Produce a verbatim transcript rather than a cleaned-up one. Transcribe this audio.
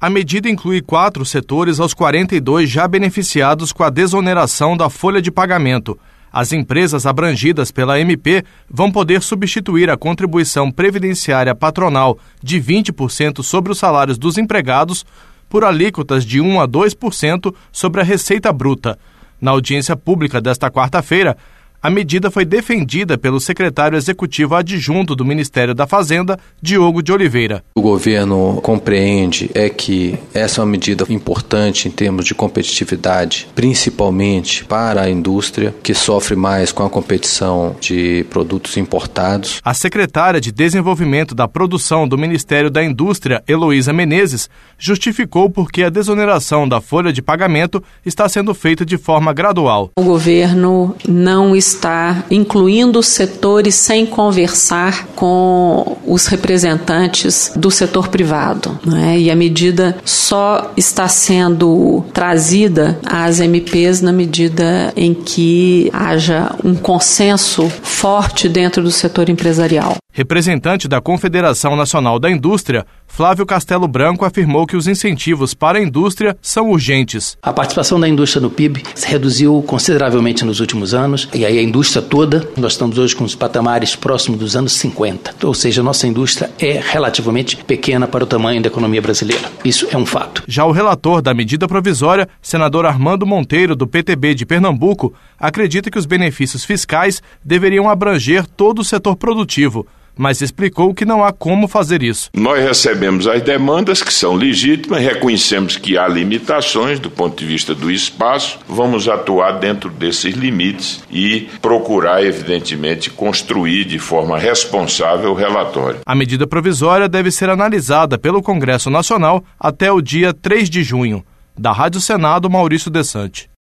A medida inclui quatro setores aos quarenta e dois já beneficiados com a desoneração da folha de pagamento. As empresas abrangidas pela M P vão poder substituir a contribuição previdenciária patronal de vinte por cento sobre os salários dos empregados por alíquotas de um a dois por cento sobre a receita bruta. Na audiência pública desta quarta-feira, a medida foi defendida pelo secretário executivo adjunto do Ministério da Fazenda, Diogo de Oliveira. O governo compreende é que essa é uma medida importante em termos de competitividade, principalmente para a indústria, que sofre mais com a competição de produtos importados. A secretária de Desenvolvimento da Produção do Ministério da Indústria, Heloísa Menezes, justificou por que a desoneração da folha de pagamento está sendo feita de forma gradual. O governo não está está incluindo os setores sem conversar com os representantes do setor privado, né? E a medida só está sendo trazida às M Ps na medida em que haja um consenso forte dentro do setor empresarial. Representante da Confederação Nacional da Indústria, Flávio Castelo Branco afirmou que os incentivos para a indústria são urgentes. A participação da indústria no P I B se reduziu consideravelmente nos últimos anos, e aí a indústria toda, nós estamos hoje com os patamares próximos dos anos cinquenta. Ou seja, a nossa indústria é relativamente pequena para o tamanho da economia brasileira. Isso é um fato. Já o relator da medida provisória, senador Armando Monteiro, do P T B de Pernambuco, acredita que os benefícios fiscais deveriam abranger todo o setor produtivo, mas explicou que não há como fazer isso. Nós recebemos as demandas que são legítimas, reconhecemos que há limitações do ponto de vista do espaço, vamos atuar dentro desses limites e procurar, evidentemente, construir de forma responsável o relatório. A medida provisória deve ser analisada pelo Congresso Nacional até o dia três de junho. Da Rádio Senado, Maurício Desante.